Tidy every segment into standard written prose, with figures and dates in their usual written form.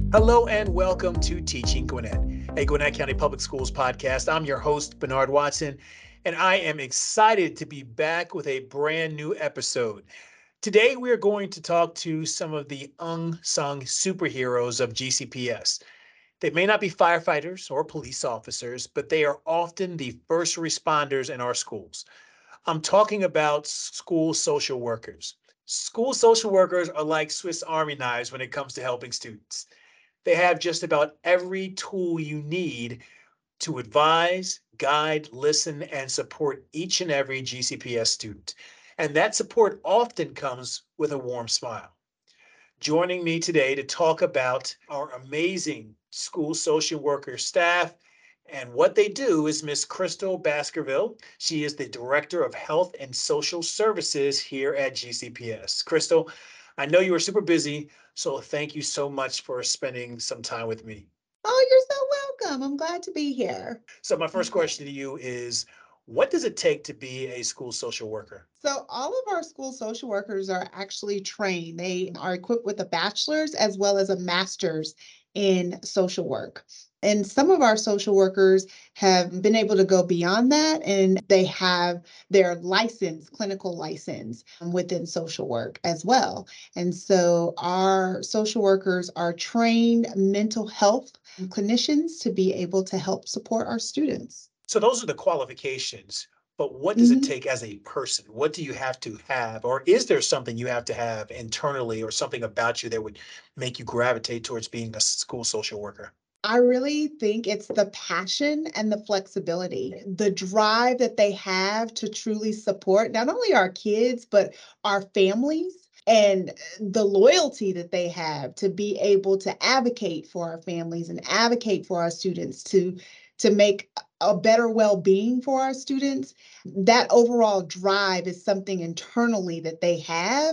Hello and welcome to Teaching Gwinnett, a Gwinnett County Public Schools podcast. I'm your host, Bernard Watson, and I am excited to be back with a brand new episode. Today, we are going to talk to some of the unsung superheroes of GCPS. They may not be firefighters or police officers, but they are often the first responders in our schools. I'm talking about school social workers. School social workers are like Swiss Army knives when it comes to helping students. They have just about every tool you need to advise, guide, listen, and support each and every GCPS student. And that support often comes with a warm smile. Joining me today to talk about our amazing school social worker staff and what they do is Miss Crystal Baskerville. She is the Director of Health and Social Services here at GCPS. Crystal, I know you are super busy, so thank you so much for spending some time with me. Oh, you're so welcome. I'm glad to be here. So, my first question to you is what does it take to be a school social worker? So, all of our school social workers are actually trained. They are equipped with a bachelor's as well as a master's in social work. And some of our social workers have been able to go beyond that, and they have their license, clinical license within social work as well. And so, our social workers are trained mental health clinicians to be able to help support our students. So, those are the qualifications. But what does it Mhm. take as a person? What do you have to have? Or is there something you have to have internally or something about you that would make you gravitate towards being a school social worker? I really think it's the passion and the flexibility, the drive that they have to truly support not only our kids, but our families. And the loyalty that they have to be able to advocate for our families and advocate for our students to make a better well-being for our students. That overall drive is something internally that they have,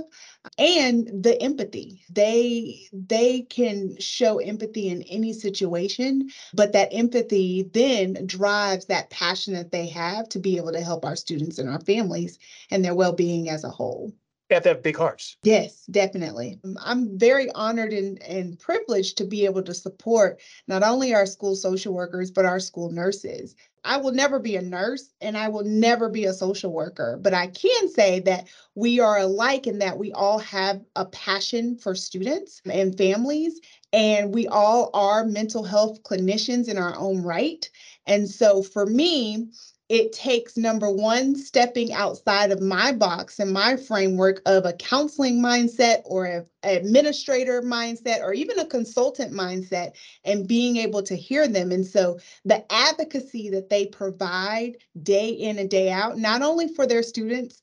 and the empathy. They can show empathy in any situation, but that empathy then drives that passion that they have to be able to help our students and our families and their well-being as a whole. You have to have big hearts. Yes, definitely. I'm very honored and privileged to be able to support not only our school social workers, but our school nurses. I will never be a nurse and I will never be a social worker, but I can say that we are alike in that we all have a passion for students and families, and we all are mental health clinicians in our own right. And so for me, it takes number one, stepping outside of my box and my framework of a counseling mindset or an administrator mindset or even a consultant mindset and being able to hear them. And so the advocacy that they provide day in and day out, not only for their students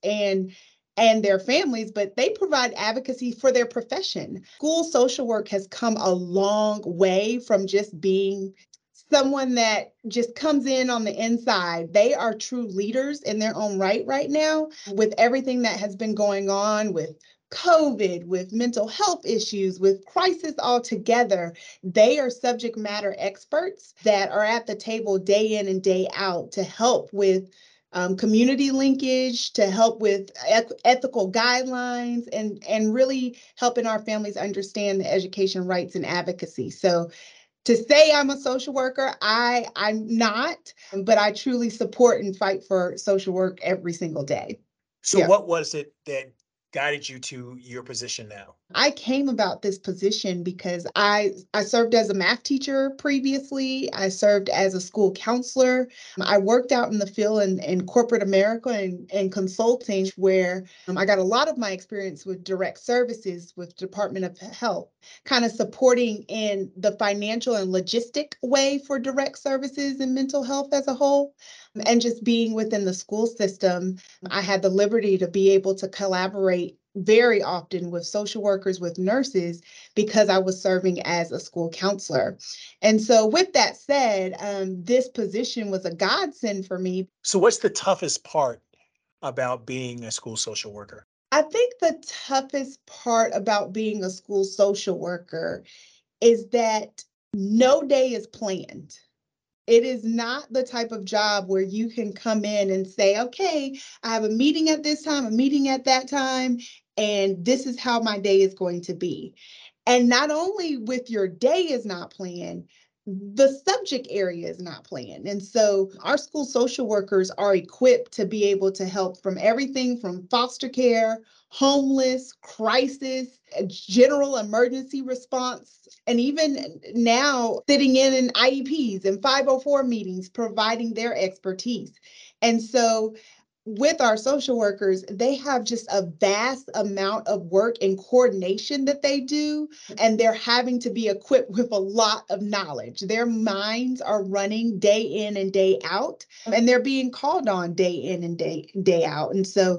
and their families, but they provide advocacy for their profession. School social work has come a long way from just being someone that just comes in on the inside. They are true leaders in their own right now, with everything that has been going on with COVID, with mental health issues, with crisis altogether. They are subject matter experts that are at the table day in and day out to help with community linkage, to help with ethical guidelines, and really helping our families understand the education rights and advocacy. So to say I'm a social worker, I'm not, but I truly support and fight for social work every single day. So, Yeah. what was it that guided you to your position now? I came about this position because I served as a math teacher previously. I served as a school counselor. I worked out in the field in corporate America and consulting, where I got a lot of my experience with direct services with Department of Health, kind of supporting in the financial and logistic way for direct services and mental health as a whole. And just being within the school system, I had the liberty to be able to collaborate very often with social workers, with nurses, because I was serving as a school counselor. And so, with that said, this position was a godsend for me. So, what's the toughest part about being a school social worker? I think the toughest part about being a school social worker is that no day is planned. It is not the type of job where you can come in and say, okay, I have a meeting at this time, a meeting at that time, and this is how my day is going to be. And not only with your day is not planned, the subject area is not planned. And so our school social workers are equipped to be able to help from everything from foster care, homeless, crisis, general emergency response, and even now sitting in IEPs and 504 meetings, providing their expertise. And so with our social workers, they have just a vast amount of work and coordination that they do, and they're having to be equipped with a lot of knowledge. Their minds are running day in and day out, and they're being called on day in and day out. And so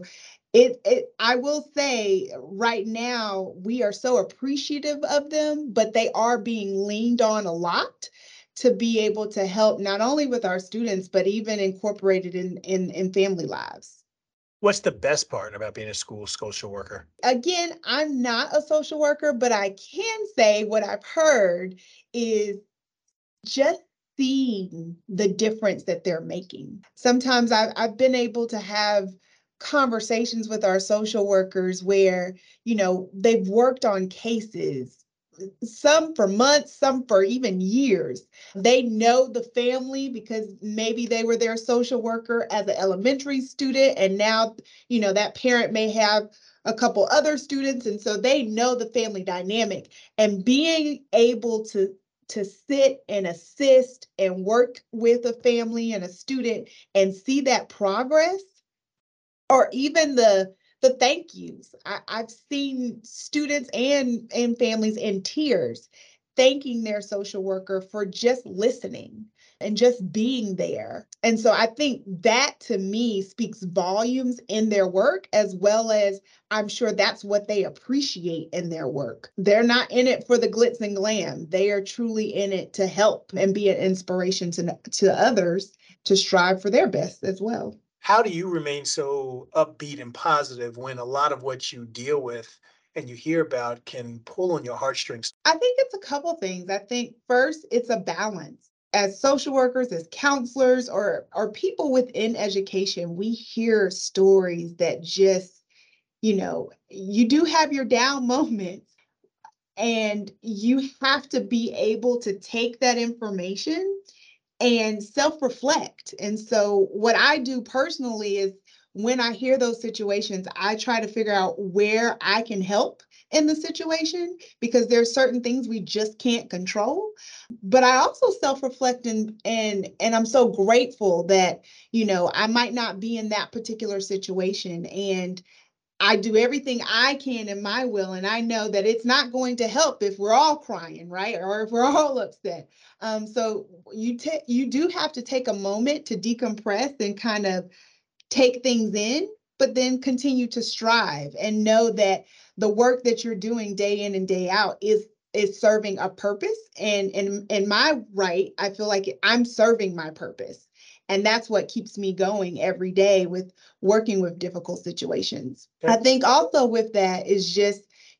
I will say right now we are so appreciative of them, but they are being leaned on a lot to be able to help not only with our students, but even incorporated in family lives. What's the best part about being a school social worker? Again, I'm not a social worker, but I can say what I've heard is just seeing the difference that they're making. Sometimes I've been able to have conversations with our social workers where, they've worked on cases, some for months, some for even years. They know the family because maybe they were their social worker as an elementary student, and now, that parent may have a couple other students, and so they know the family dynamic. And being able to sit and assist and work with a family and a student and see that progress, or even the thank yous. I've seen students and families in tears thanking their social worker for just listening and just being there. And so I think that to me speaks volumes in their work, as well as I'm sure that's what they appreciate in their work. They're not in it for the glitz and glam. They are truly in it to help and be an inspiration to others to strive for their best as well. How do you remain so upbeat and positive when a lot of what you deal with and you hear about can pull on your heartstrings? I think it's a couple things. I think first, it's a balance. As social workers, as counselors, or people within education, we hear stories that just, you do have your down moments, and you have to be able to take that information and self-reflect. And so what I do personally is when I hear those situations, I try to figure out where I can help in the situation, because there's certain things we just can't control. But I also self-reflect, and I'm so grateful that, I might not be in that particular situation, and I do everything I can in my will, and I know that it's not going to help if we're all crying, right? Or if we're all upset. So you do have to take a moment to decompress and kind of take things in, but then continue to strive and know that the work that you're doing day in and day out is serving a purpose. And in my right, I feel like I'm serving my purpose. And that's what keeps me going every day with working with difficult situations. I think also with that is just,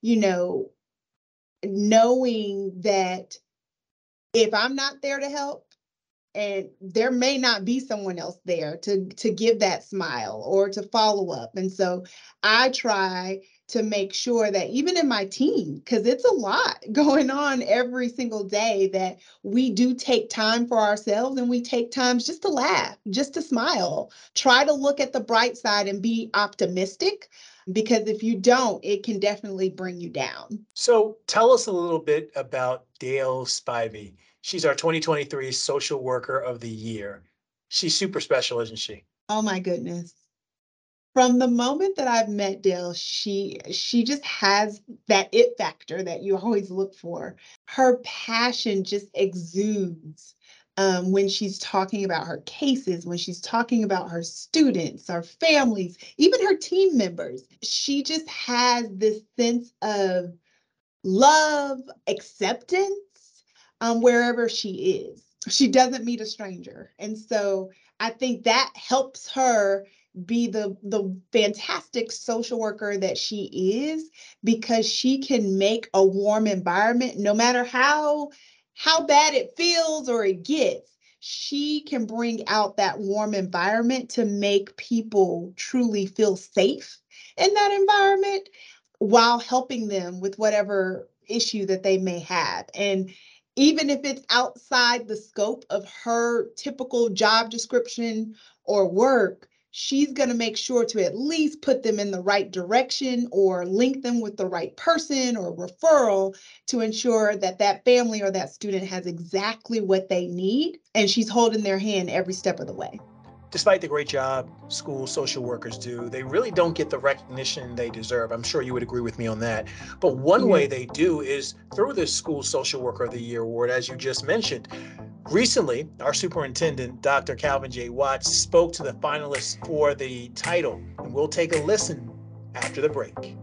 knowing that if I'm not there to help, and there may not be someone else there to give that smile or to follow up. And so I try to make sure that even in my team, because it's a lot going on every single day, that we do take time for ourselves, and we take times just to laugh, just to smile, try to look at the bright side and be optimistic, because if you don't, it can definitely bring you down. So tell us a little bit about Dale Spivey. She's our 2023 Social Worker of the Year. She's super special, isn't she? Oh my goodness. From the moment that I've met Dale, she just has that it factor that you always look for. Her passion just exudes when she's talking about her cases, when she's talking about her students, her families, even her team members. She just has this sense of love, acceptance, wherever she is. She doesn't meet a stranger. And so I think that helps her be the fantastic social worker that she is, because she can make a warm environment no matter how bad it feels or it gets. She can bring out that warm environment to make people truly feel safe in that environment, while helping them with whatever issue that they may have. And even if it's outside the scope of her typical job description or work, she's going to make sure to at least put them in the right direction or link them with the right person or referral to ensure that that family or that student has exactly what they need. And she's holding their hand every step of the way. Despite the great job school social workers do, they really don't get the recognition they deserve. I'm sure you would agree with me on that. But one way they do is through the School Social Worker of the Year award, as you just mentioned. Recently, our superintendent, Dr. Calvin J. Watts, spoke to the finalists for the title, and we'll take a listen after the break.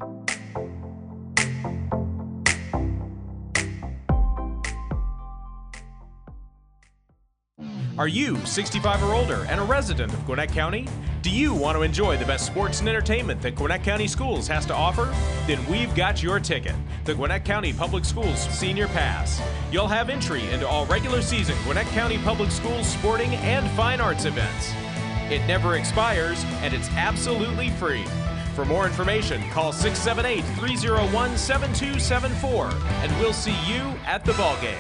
Are you 65 or older and a resident of Gwinnett County? Do you want to enjoy the best sports and entertainment that Gwinnett County Schools has to offer? Then we've got your ticket, the Gwinnett County Public Schools Senior Pass. You'll have entry into all regular season Gwinnett County Public Schools sporting and fine arts events. It never expires, and it's absolutely free. For more information, call 678-301-7274, and we'll see you at the ballgame.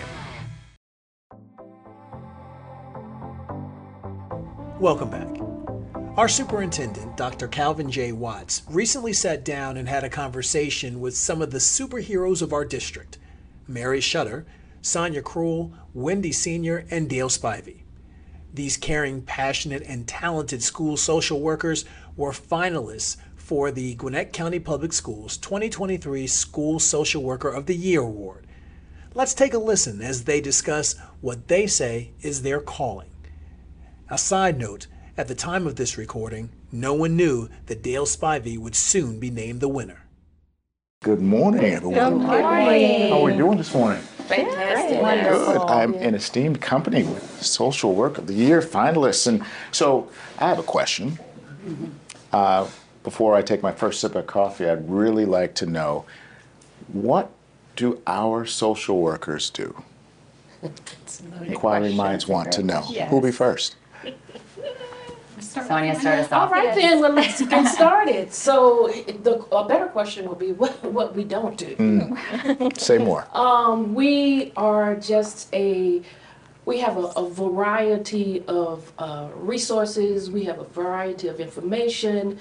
Welcome back. Our superintendent, Dr. Calvin J. Watts, recently sat down and had a conversation with some of the superheroes of our district: Mary Shutter, Sonia Cruel, Wendy Sr., and Dale Spivey. These caring, passionate, and talented school social workers were finalists for the Gwinnett County Public Schools 2023 School Social Worker of the Year Award. Let's take a listen as they discuss what they say is their calling. A side note, at the time of this recording, no one knew that Dale Spivey would soon be named the winner. Good morning, everyone. Good morning. How are we doing this morning? Fantastic. Good. I'm in esteemed company with Social Work of the Year finalists. And so I have a question. Before I take my first sip of coffee, I'd really like to know, what do our social workers do? Inquiring minds want to know. Yes. Who'll be first? Sonia, start us off. All right, then, well, let's get started. So a better question would be what we don't do. Say more. We are we have a variety of resources. We have a variety of information.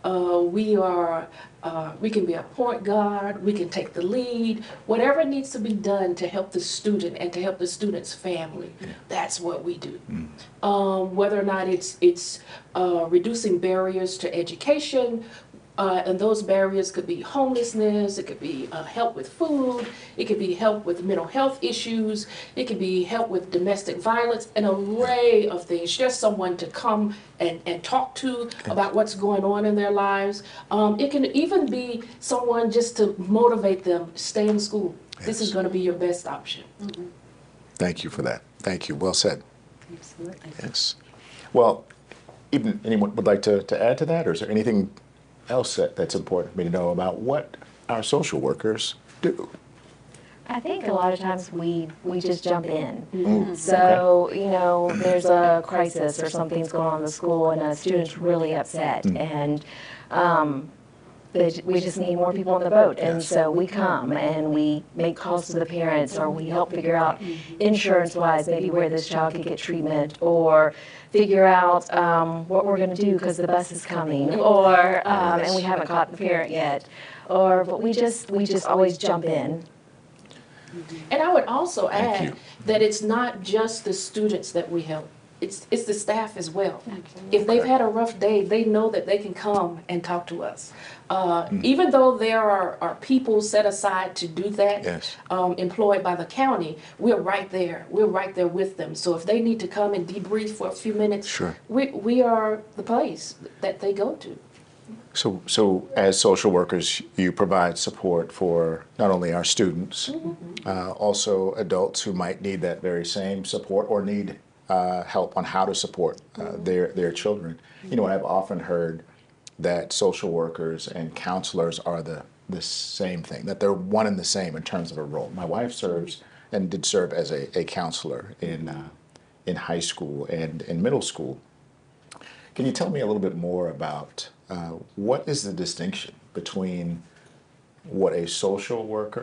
We can be a point guard, we can take the lead, whatever needs to be done to help the student and to help the student's family, that's what we do. Whether or not it's reducing barriers to education, and those barriers could be homelessness, it could be help with food, it could be help with mental health issues, it could be help with domestic violence, an array of things. Just someone to come and talk to about what's going on in their lives. It can even be someone just to motivate them, stay in school. Yes. This is going to be your best option. Thank you for that. Thank you. Well said. Absolutely. Yes. Well, even anyone would like to add to that, or is there anything else that's important for me to know about what our social workers do? I think a lot of times we just jump in. So, you know, there's a crisis or something's going on in the school and a student's really upset, and we just need more people on the boat. And so we come and we make calls to the parents, or we help figure out insurance-wise maybe where this child could get treatment, or figure out what we're going to do because the bus is coming, or and we haven't caught the parent yet, but we just always jump in. And I would also add that it's not just the students that we help. It's the staff as well. If they've had a rough day, they know that they can come and talk to us. Even though there are people set aside to do that, employed by the county, we're right there. We're right there with them. So if they need to come and debrief for a few minutes, we are the place that they go to. So as social workers, you provide support for not only our students, also adults who might need that very same support or need help on how to support their children. You know, I've often heard that social workers and counselors are the same thing, that they're one and the same in terms of a role. My wife serves and did serve as a counselor in high school and in middle school. Can you tell me a little bit more about what is the distinction between what a social worker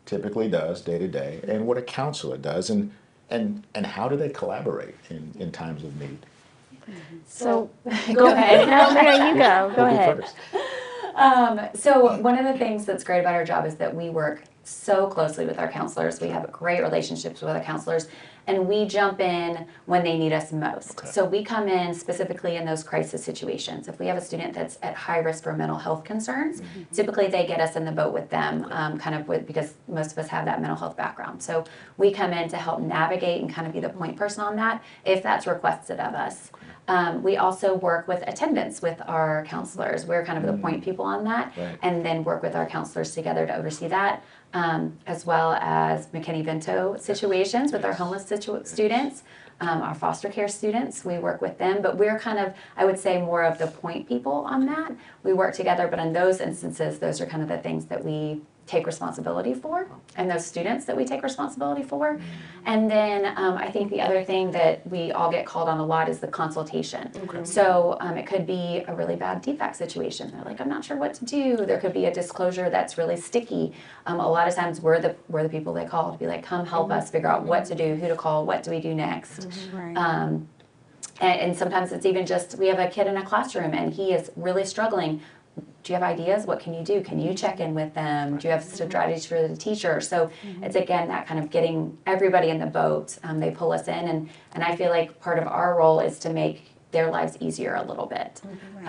typically does day to day and what a counselor does, and how do they collaborate in times of need? So, go ahead. No, Mary, you go. Go Who'll be ahead. first? So one of the things that's great about our job is that we work so closely with our counselors. We have great relationships with our counselors, and we jump in when they need us most. So we come in specifically in those crisis situations. If we have a student that's at high risk for mental health concerns, typically they get us in the boat with them, because most of us have that mental health background. So we come in to help navigate and kind of be the point person on that if that's requested of us. We also work with attendance with our counselors. We're kind of the point people on that, Right. and then work with our counselors together to oversee that, as well as McKinney-Vento situations with our homeless students, our foster care students. We work with them, but we're kind of, I would say, more of the point people on that. We work together, but in those instances, those are kind of the things that we take responsibility for, and those students that we take responsibility for. And then I think the other thing that we all get called on a lot is the consultation. So it could be a really bad defect situation. They're like, I'm not sure what to do. There could be a disclosure that's really sticky. A lot of times we're the people they call to be like, come help us figure out what to do, who to call, what do we do next. And sometimes it's even just, we have a kid in a classroom and he is really struggling. Do you have ideas? What can you do? Can you check in with them? Do you have strategies for the teacher? So it's, again, that kind of getting everybody in the boat. They pull us in, and I feel like part of our role is to make their lives easier a little bit.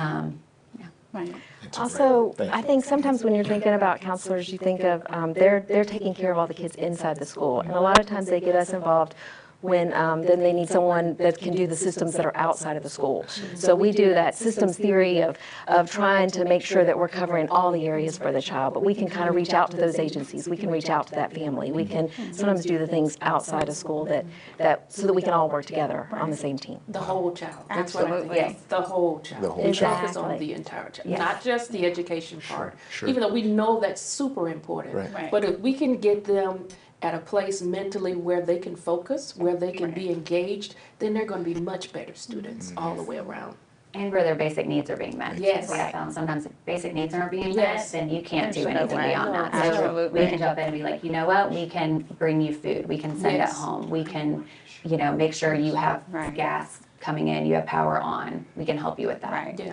Also, Thank you. I think sometimes when you're thinking about counselors, you think of they're taking care of all the kids inside the school, and a lot of times they get us involved when then they need someone that can do the systems that are outside of the school. So we do that systems theory of trying to make sure that we're covering all the areas for the child, but we can kind of reach out to those agencies. We can reach out to that family. We can sometimes do the things outside of school that so that we can all work together on the same team. The whole child. That's what I think. Absolutely. Yes, the whole child. The whole We child. focus on Exactly. the entire child, Yes. not just the education part. Sure. Even though we know that's super important. Right. But if we can get them at a place mentally where they can focus, where they can be engaged, then they're going to be much better students all the way around. And where their basic needs are being met. Yes. We have found sometimes if basic needs aren't being met, Yes. then you can't do There's no anything way. beyond that. So Absolutely. we can jump in and be like, you know what, we can bring you food, we can send it Yes. home, we can, make sure you have gas coming in, you have power on, we can help you with that. Yeah.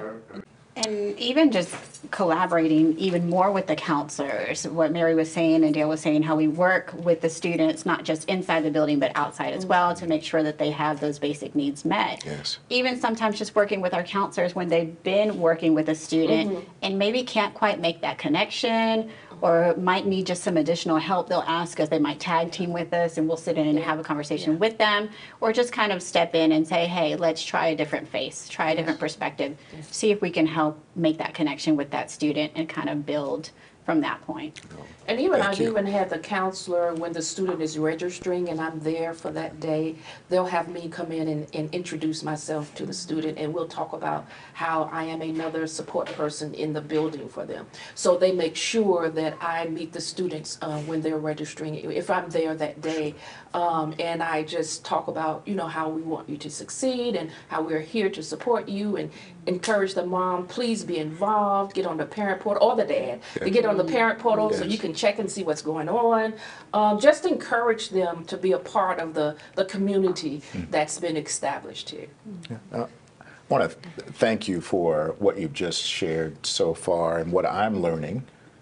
And even just collaborating even more with the counselors, what Mary was saying and Dale was saying, how we work with the students, not just inside the building, but outside as well, to make sure that they have those basic needs met. Yes. Even sometimes just working with our counselors when they've been working with a student and maybe can't quite make that connection or might need just some additional help, they'll ask us, they might tag team with us and we'll sit in and have a conversation with them, or just kind of step in and say, hey, let's try a different face, try a different perspective, see if we can help make that connection with that student and kind of build from that point. And even Thank I've you. even had the counselor, when the student is registering and I'm there for that day, they'll have me come in and introduce myself to the student, and we'll talk about how I am another support person in the building for them. So they make sure that I meet the students when they're registering, if I'm there that day. And I just talk about, how we want you to succeed and how we're here to support you, and encourage the mom, please be involved, get on the parent portal, or the dad, to get on the parent portal so you can check and see what's going on. Just encourage them to be a part of the community that's been established here. I want to thank you for what you've just shared so far, and what I'm learning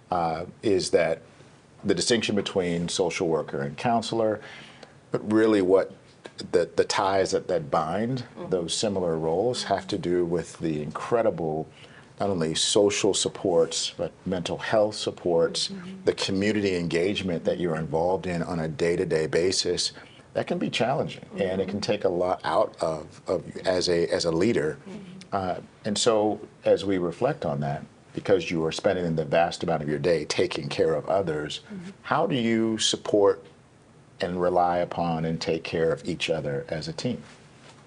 is that the distinction between social worker and counselor, but really what the ties that bind those similar roles have to do with the incredible not only social supports, but mental health supports, the community engagement that you're involved in on a day-to-day basis. That can be challenging, and it can take a lot out of you as a leader. And so as we reflect on that, because you are spending the vast amount of your day taking care of others, how do you support and rely upon and take care of each other as a team?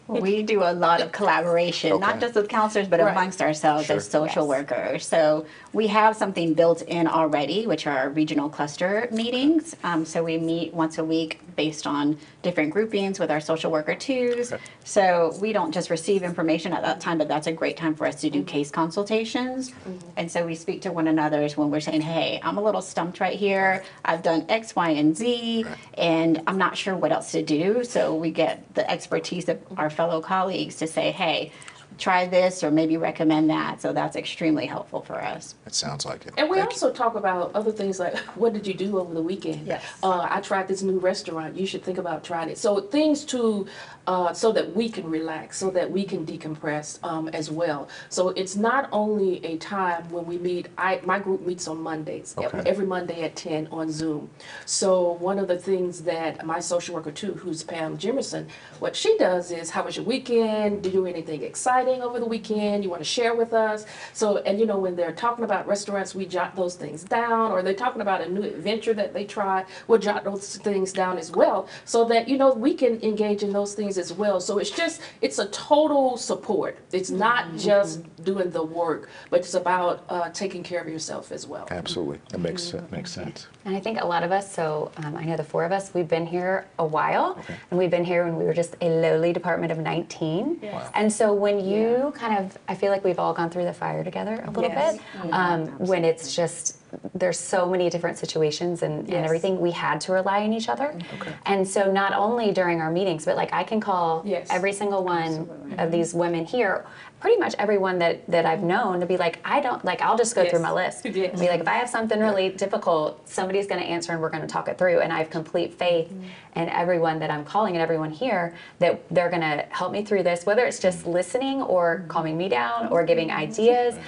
We do a lot of collaboration, Okay. not just with counselors, but Right. amongst ourselves as social workers. So we have something built in already, which are our regional cluster meetings. So we meet once a week based on different groupings with our social worker twos. So we don't just receive information at that time, but that's a great time for us to do case consultations. And so we speak to one another when we're saying, hey, I'm a little stumped right here. I've done X, Y, and Z, and I'm not sure what else to do. So we get the expertise of our fellow colleagues to say, hey, try this or maybe recommend that. So that's extremely helpful for us. It sounds like it. And we Thank also talk about other things like, what did you do over the weekend? Yes. I tried this new restaurant. You should think about trying it. So things to, so that we can relax, so that we can decompress as well. So it's not only a time when we meet. My group meets on Mondays, Okay. every Monday at 10 on Zoom. So one of the things that my social worker too, who's Pam Jimerson, what she does is, how was your weekend? Did you do anything exciting over the weekend you want to share with us? So, and you know, when they're talking about restaurants, we jot those things down, or they're talking about a new adventure that they try, we'll jot those things down as well, so that, you know, we can engage in those things as well. So it's a total support. It's not just doing the work, but it's about taking care of yourself as well. Absolutely. That makes sense. And I think a lot of us, so I know the four of us, we've been here a while, and we've been here when we were just a lowly department of 19. Yes. And so when you kind of, I feel like we've all gone through the fire together a little Yes. bit, when it's just, there's so many different situations and everything, we had to rely on each other. And so not only during our meetings, but like I can call every single one of these women here, pretty much everyone that I've known, to be like, I'll just go through my list. And be like, if I have something really difficult, somebody's going to answer and we're going to talk it through. And I have complete faith in everyone that I'm calling and everyone here that they're going to help me through this, whether it's just listening or calming me down or giving ideas.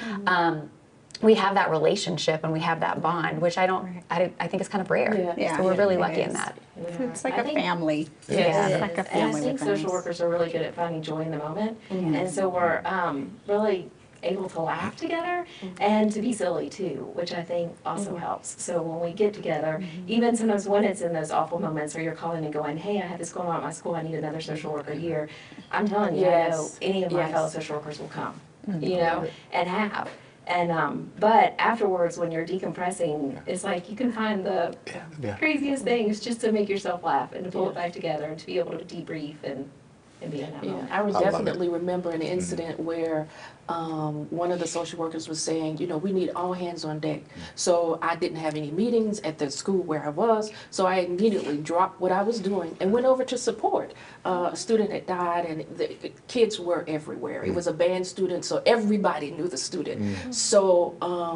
We have that relationship and we have that bond, which I think is kind of rare. Yeah. So we're really It lucky in is. that. It's like I a think- family. Yeah. It's like a And I family think with social us. workers are really good at finding joy in the moment. And so we're really able to laugh together and to be silly too, which I think also helps. So when we get together, even sometimes when it's in those awful moments where you're calling and going, hey, I have this going on at my school, I need another social worker here. I'm telling you, I know any of my fellow social workers will come, you know, and have. And but afterwards, when you're decompressing, it's like you can find the craziest things just to make yourself laugh and to pull it back together and to be able to debrief and be in that moment. I would love it. definitely remember an incident where one of the social workers was saying, you know, we need all hands on deck. So I didn't have any meetings at the school where I was, so I immediately dropped what I was doing and went over to support. A student had died and the kids were everywhere. It was a band student, so everybody knew the student. So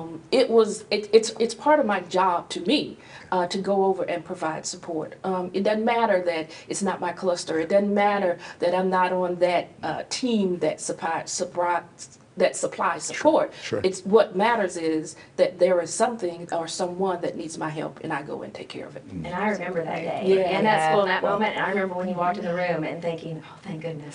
it's part of my job to me to go over and provide support. It doesn't matter that it's not my cluster. It doesn't matter that I'm not on that team that supplies support. Sure. It's what matters is that there is something or someone that needs my help, and I go and take care of it. And I remember that day. Yeah. In that school, in that moment, and I remember when you walked in the room and thinking, oh, thank goodness.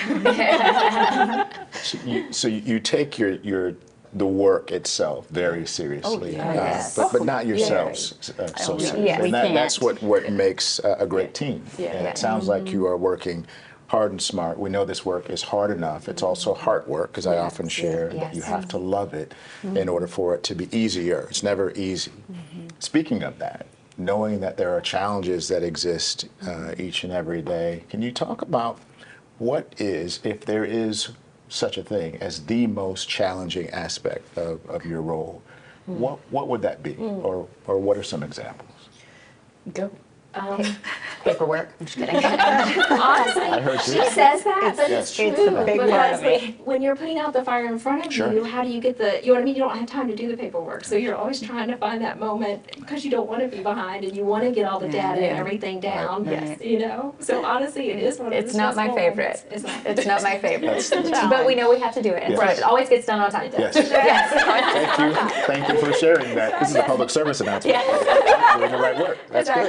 So you take the work itself very seriously, yes. but not yourselves so seriously. Yes. And We that's can't. what makes a great team. Yeah. And it sounds like you are working hard and smart. We know this work is hard enough. It's also heart work, because I often share that you have to love it in order for it to be easier. It's never easy. Speaking of that, knowing that there are challenges that exist each and every day, can you talk about what is, if there is such a thing as the most challenging aspect of your role? What would that be, or what are some examples? Go. Paperwork. I'm just kidding. Honestly, I heard she you. says that, but Yes. it's true. It's a big part of Because when you're putting out the fire in front of Sure. you, how do you get the, you know what I mean? You don't have time to do the paperwork. So you're always trying to find that moment because you don't want to be behind and you want to get all the data and everything down. Yes. You know? So honestly, it is one of the It's not my stressful favorite. moments. It's not. It's not my favorite. challenge. But we know we have to do it. And so Yes. it always gets done on time. Yes. Yes. Thank you for sharing that. This is a public service announcement. We're doing the right work. That's great. That's right.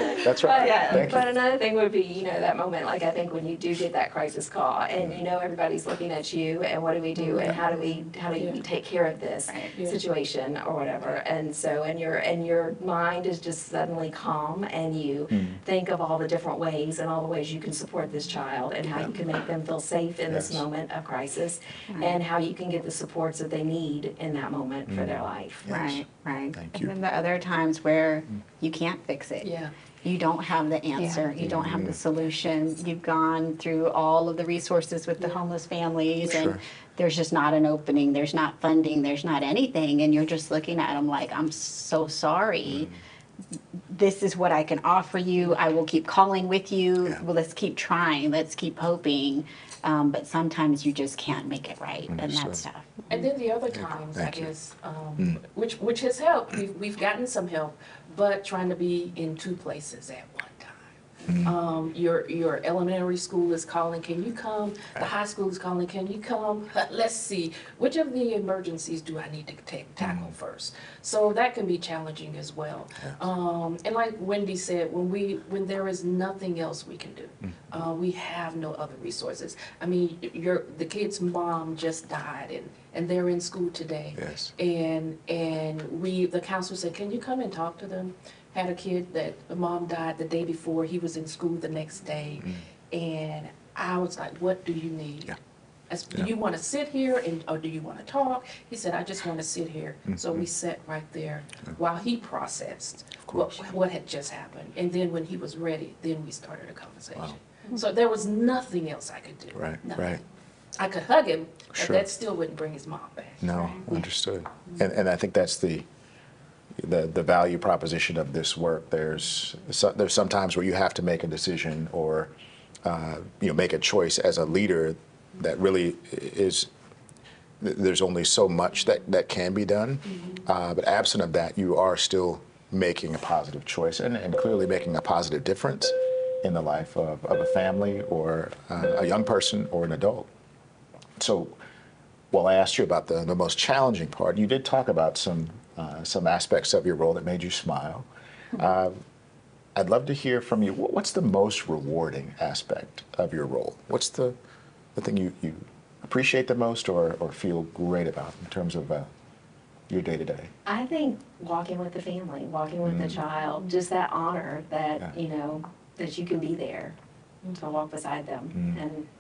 But another thing would be, you know, that moment, like I think when you do get that crisis call and you know everybody's looking at you and what do we do and how do you take care of this situation or whatever. And so and your mind is just suddenly calm and you think of all the different ways and all the ways you can support this child and how you can make them feel safe in this moment of crisis and how you can get the supports that they need in that moment for their life. Right. Thank you. And then the other times where you can't fix it. Yeah. You don't have the answer. You don't have the solution. You've gone through all of the resources with the homeless families and there's just not an opening. There's not funding. There's not anything. And you're just looking at them like, I'm so sorry. This is what I can offer you. I will keep calling with you. Well, let's keep trying. Let's keep hoping. But sometimes you just can't make it right. And that's tough. And then the other times, I guess, which has helped, we've gotten some help, but trying to be in two places at one time. Your elementary school is calling, can you come? The high school is calling, can you come? Let's see, which of the emergencies do I need to tackle first? So that can be challenging as well. And like Wendy said, when there is nothing else we can do, we have no other resources. I mean, the kid's mom just died and they're in school today. And the counselor said, can you come and talk to them? Had a kid that the mom died the day before, he was in school the next day. And I was like, what do you need? Do you want to sit here or do you want to talk? He said, I just want to sit here. So we sat right there while he processed what had just happened. And then when he was ready, then we started a conversation. So there was nothing else I could do. Nothing. I could hug him, but that still wouldn't bring his mom back. No, understood. And I think that's the value proposition of this work. There's some times where you have to make a decision or make a choice as a leader that really is, there's only so much that can be done. But absent of that, you are still making a positive choice and clearly making a positive difference in the life of a family or a young person or an adult. So while I asked you about the most challenging part, you did talk about some aspects of your role that made you smile. I'd love to hear from you. What's the most rewarding aspect of your role? What's the thing you appreciate the most or feel great about in terms of your day-to-day? I think walking with the family, walking with the child, just that honor that, that you can be there to walk beside them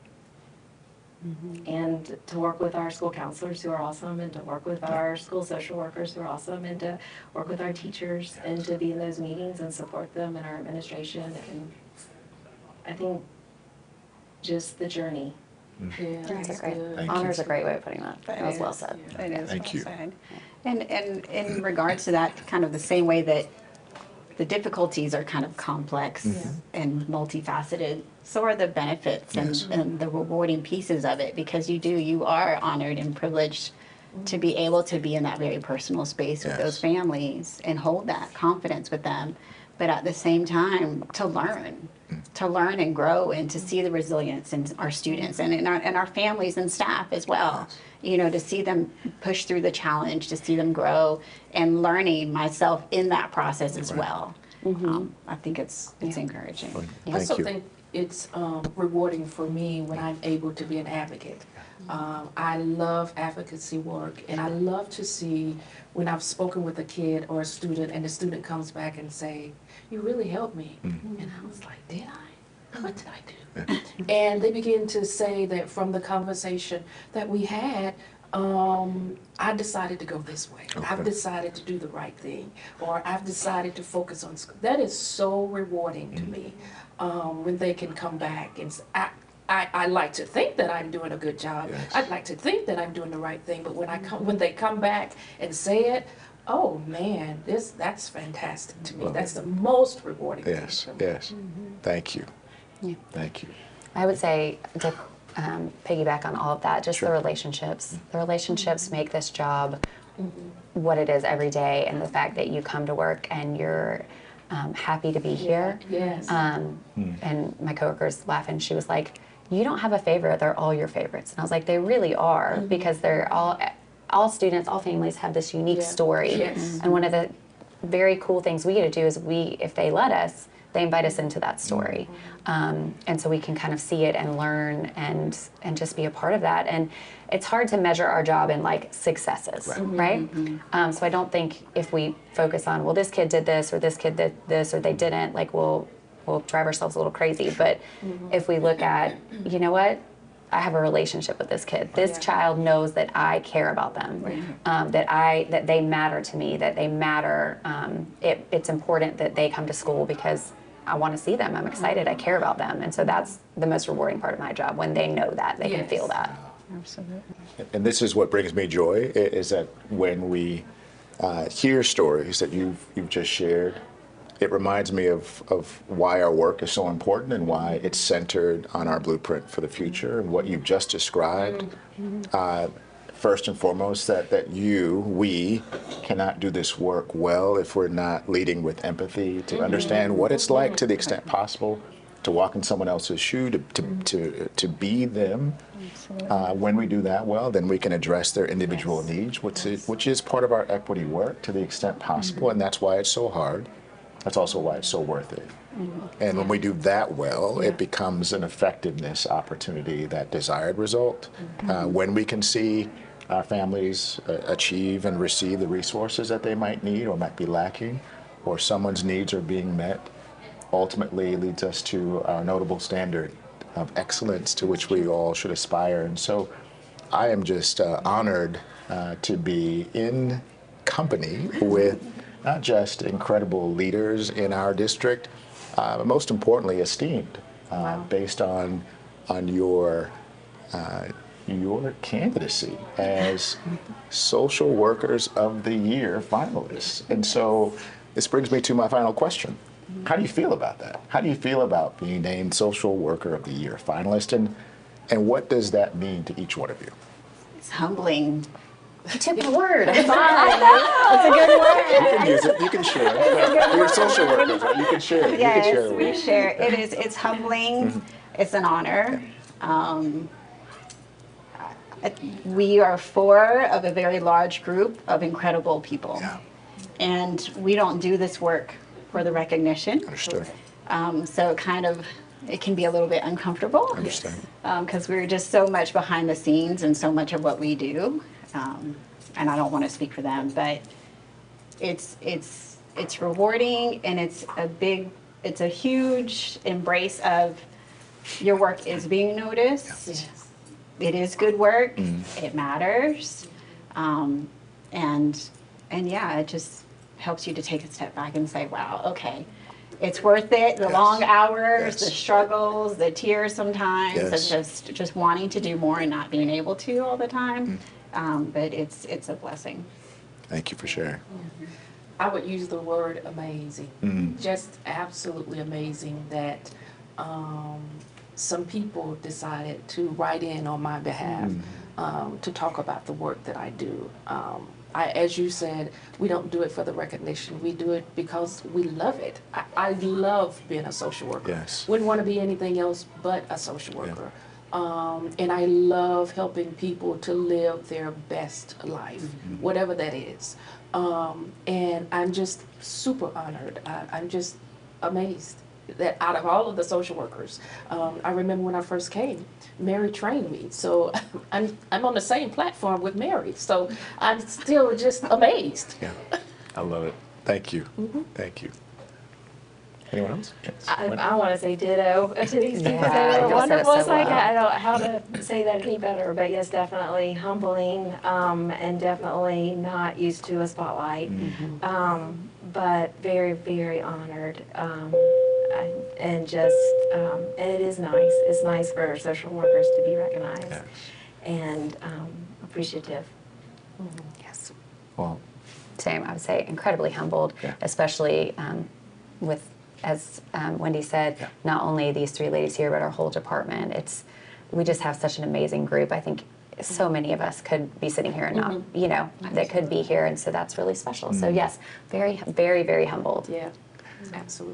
and to work with our school counselors who are awesome and to work with our school social workers who are awesome and to work with our teachers and to be in those meetings and support them in our administration. And I think just the journey. That's great. Honor is a great way of putting that. That was well said. It is Thank you. well said. And in regards to that, kind of the same way that the difficulties are kind of complex and multifaceted, so are the benefits and the rewarding pieces of it, because you are honored and privileged to be able to be in that very personal space with those families and hold that confidence with them, but at the same time to learn and grow and to see the resilience in our students and in our families and staff as well. To see them push through the challenge, to see them grow, and learning myself in that process as well. I think it's encouraging. I also think it's rewarding for me when I'm able to be an advocate. I love advocacy work, and I love to see when I've spoken with a kid or a student, and the student comes back and say, "You really helped me," and I was like, "Did I? What did I do?" And they begin to say that from the conversation that we had, I decided to go this way. I've decided to do the right thing, or I've decided to focus on school. That is so rewarding to me when they can come back and say, I like to think that I'm doing a good job. I'd like to think that I'm doing the right thing, but when they come back and say it, oh man, that's fantastic to me. That's the most rewarding thing for me. Yes. Thank you. Thank you. I would say to piggyback on all of that, just the relationships. The relationships make this job what it is every day, and the fact that you come to work and you're happy to be here. And my coworkers laughing, she was like, "You don't have a favorite, they're all your favorites." And I was like, they really are, because they're all students, all families have this unique story. And one of the very cool things we get to do is if they let us, they invite us into that story. And so we can kind of see it and learn and just be a part of that. And it's hard to measure our job in like successes, right? So I don't think if we focus on, well, this kid did this, or this kid did this, or they didn't, like we'll drive ourselves a little crazy. But if we look at, you know what, I have a relationship with this kid. This child knows that I care about them, that they matter to me, that they matter. It's important that they come to school because I want to see them. I'm excited. I care about them. And so that's the most rewarding part of my job, when they know that, they can feel that. Absolutely. And this is what brings me joy, is that when we hear stories that you've just shared, it reminds me of why our work is so important and why it's centered on our blueprint for the future and what you've just described. First and foremost, that we cannot do this work well if we're not leading with empathy, to understand what it's like to the extent possible to walk in someone else's shoe, to be them. When we do that well, then we can address their individual needs, which is part of our equity work to the extent possible, and that's why it's so hard. That's also why it's so worth it. And when we do that well, it becomes an effectiveness opportunity, that desired result. When we can see our families achieve and receive the resources that they might need or might be lacking, or someone's needs are being met, ultimately leads us to our notable standard of excellence to which we all should aspire. And so I am just honored to be in company with not just incredible leaders in our district, but most importantly esteemed, based on your candidacy as Social Workers of the Year finalists. And so this brings me to my final question. How do you feel about that? How do you feel about being named Social Worker of the Year finalist, and what does that mean to each one of you? It's humbling. You took my word. I'm It's a good word. You can use it. You can share it. We're social workers, right? You can share it. Yes, you can share the we word. share. It's humbling. It's an honor. We are four of a very large group of incredible people. Yeah. And we don't do this work for the recognition. Understood. So it can be a little bit uncomfortable. Understand. Because we're just so much behind the scenes and so much of what we do. And I don't want to speak for them, but it's rewarding, and it's a huge embrace of your work is being noticed. Yes. It is good work. It matters. And yeah, it just helps you to take a step back and say, wow, okay, it's worth it. The long hours, the struggles, the tears sometimes, of just wanting to do more and not being able to all the time. But it's a blessing. Thank you for sharing. I would use the word amazing. Just absolutely amazing that some people decided to write in on my behalf to talk about the work that I do. As you said, we don't do it for the recognition. We do it because we love it. I love being a social worker. Yes. Wouldn't want to be anything else but a social worker. And I love helping people to live their best life, whatever that is. And I'm just super honored. I'm just amazed that out of all of the social workers, I remember when I first came, Mary trained me. So I'm on the same platform with Mary. So I'm still just amazed. Yeah, I love it. Thank you. Thank you. Anyone else? Yes. I want to say ditto to these people. Yeah, They were you said it wonderful. so It's like, well. I don't know how to say that any better, but yes, definitely humbling, and definitely not used to a spotlight. But very, very honored. And just, and it is nice. It's nice for social workers to be recognized and appreciative. Yes. Well, Same, I would say incredibly humbled, especially with, as Wendy said, not only these three ladies here, but our whole department. We just have such an amazing group. I think so many of us could be sitting here and not, that could be here, and so that's really special. So yes, very, very, very humbled. Yeah, absolutely.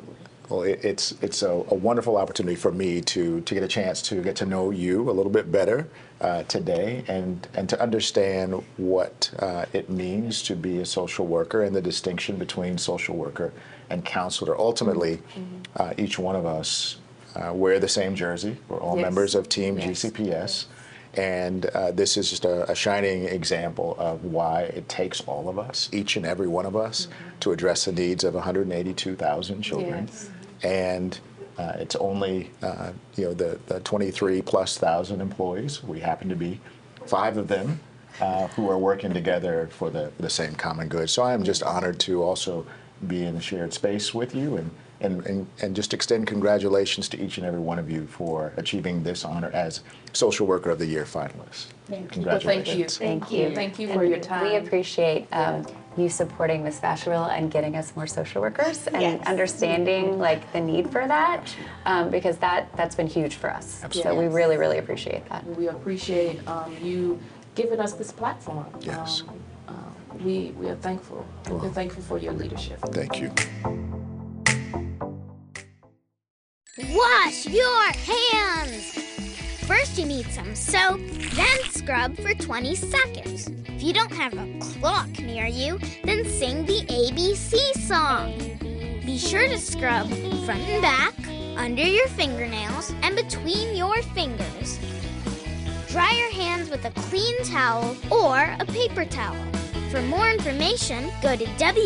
Well, it's a wonderful opportunity for me to get a chance to get to know you a little bit better today, and to understand what it means to be a social worker and the distinction between social worker and counselor. Ultimately, each one of us wear the same jersey. We're all members of Team GCPS. And this is just a shining example of why it takes all of us, each and every one of us, to address the needs of 182,000 children. And it's only the 23 plus thousand employees. We happen to be 5 of them who are working together for the same common good. So I am just honored to also be in a shared space with you, and just extend congratulations to each and every one of you for achieving this honor as Social Worker of the Year finalists. Well, Congratulations. Thank you. Thank you And for your time. We appreciate you supporting Ms. Basherville and getting us more social workers and understanding like the need for that, because that's been huge for us. Absolutely. So we really, really appreciate that. We appreciate you giving us this platform. Yes. We are thankful. We're thankful for your leadership. Thank you. Wash your hands! First you need some soap, then scrub for 20 seconds. If you don't have a clock near you, then sing the ABC song. Be sure to scrub front and back, under your fingernails, and between your fingers. Dry your hands with a clean towel or a paper towel. For more information, go to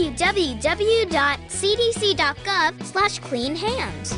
www.cdc.gov/cleanhands.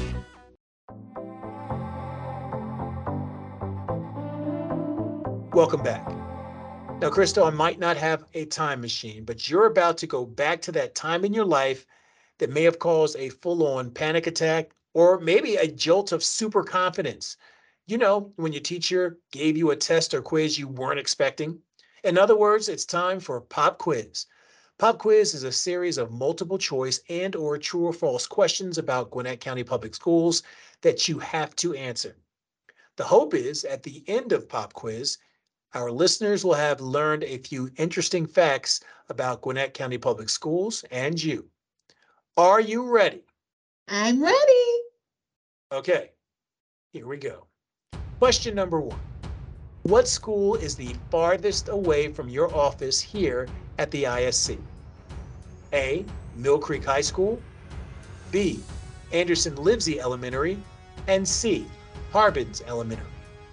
Welcome back. Now, Crystal, I might not have a time machine, but you're about to go back to that time in your life that may have caused a full-on panic attack or maybe a jolt of super confidence. You know, when your teacher gave you a test or quiz you weren't expecting. In other words, it's time for Pop Quiz. Pop Quiz is a series of multiple choice and or true or false questions about Gwinnett County Public Schools that you have to answer. The hope is at the end of Pop Quiz, our listeners will have learned a few interesting facts about Gwinnett County Public Schools and you. Are you ready? I'm ready. Okay, here we go. Question number 1. What school is the farthest away from your office here at the ISC? A, Mill Creek High School, B, Anderson-Livesey Elementary, and C, Harbins Elementary.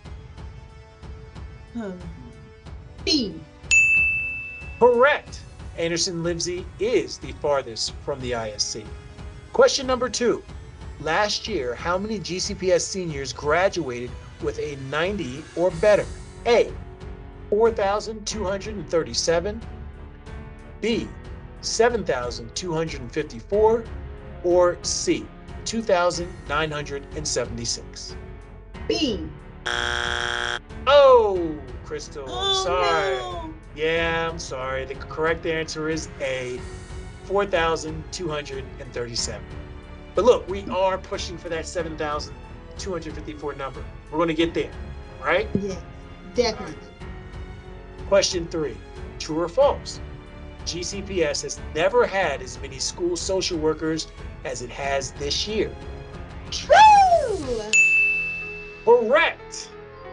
B. Correct. Anderson-Livesey is the farthest from the ISC. Question number 2. Last year, how many GCPS seniors graduated with a 90 or better? A, 4,237, B, 7,254, or C, 2,976? B. Oh, Crystal, Oh, sorry. no. Yeah, I'm sorry. The correct answer is A, 4,237. But look, we are pushing for that 7,254 number. We're going to get there, right? Yes, definitely. Question 3, true or false? GCPS has never had as many school social workers as it has this year. True. Correct.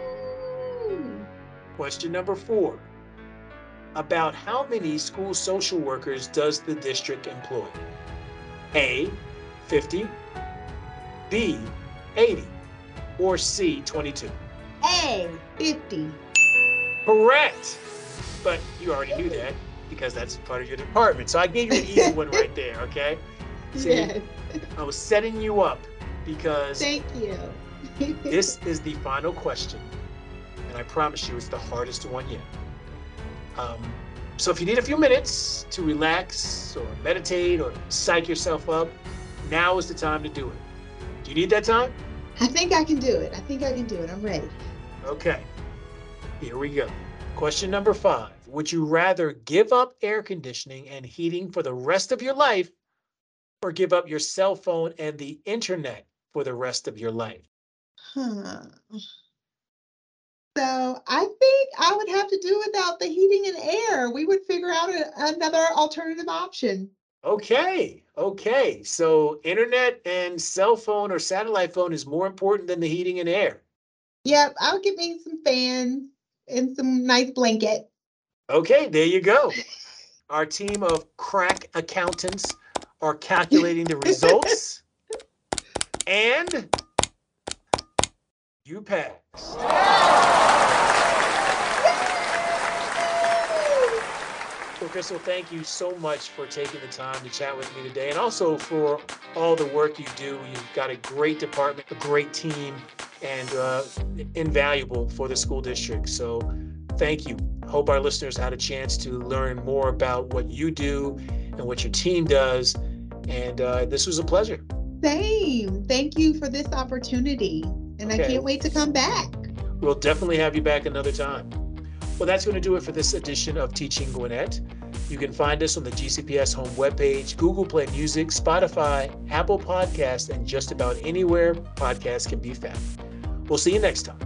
Question number 4. About how many school social workers does the district employ? A, 50, B, 80, or C, 22? A. 50. Correct. But you already knew that because that's part of your department. So I gave you an easy one right there, okay? See, Yes. I was setting you up because Thank you. this is the final question. And I promise you it's the hardest one yet. So if you need a few minutes to relax or meditate or psych yourself up, now is the time to do it. Do you need that time? I think I can do it. I'm ready. Okay, here we go. Question number 5. Would you rather give up air conditioning and heating for the rest of your life or give up your cell phone and the internet for the rest of your life? Huh. So I think I would have to do without the heating and air. We would figure out another alternative option. Okay. So internet and cell phone or satellite phone is more important than the heating and air. Yep, I'll get me some fans and some nice blanket. Okay, there you go. Our team of crack accountants are calculating the results. And you passed. Well, Crystal, thank you so much for taking the time to chat with me today, and also for all the work you do. You've got a great department, a great team, and invaluable for the school district. So thank you. Hope our listeners had a chance to learn more about what you do and what your team does. And this was a pleasure. Same. Thank you for this opportunity. And I can't wait to come back. We'll definitely have you back another time. Well, that's going to do it for this edition of Teaching Gwinnett. You can find us on the GCPS home webpage, Google Play Music, Spotify, Apple Podcasts, and just about anywhere podcasts can be found. We'll see you next time.